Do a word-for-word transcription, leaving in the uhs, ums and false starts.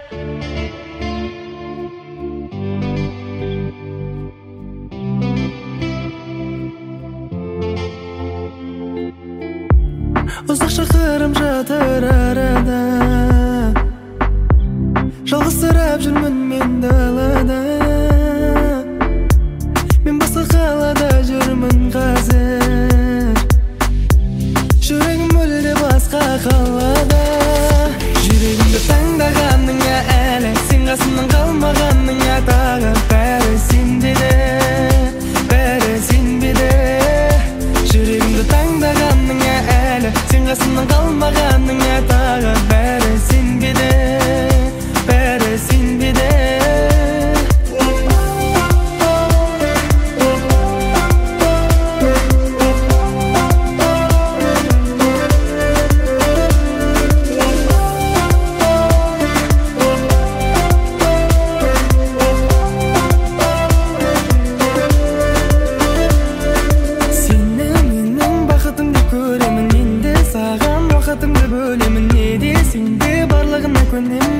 Uzak şakırım жатыр arada, жалғызсырап жүрмін мен далада. Мен басқа қалада жүрмін қазір, жүрегім мүлде басқа қалада. Жүрегімді таңдағаныңа әлі, сен қасымнан қалмағаныңа тағы бәрі сенбеді, бәрі сенбеді. Жүрегімді таңдағаныңа әлі, сен қасымнан қалмағаныңа тағы бәрі сенбеді, бәрі сенбеді. Сені менің бақытым деп көремін, енді саған уақытымды бөлемін. Не десең де барлығына көнемін.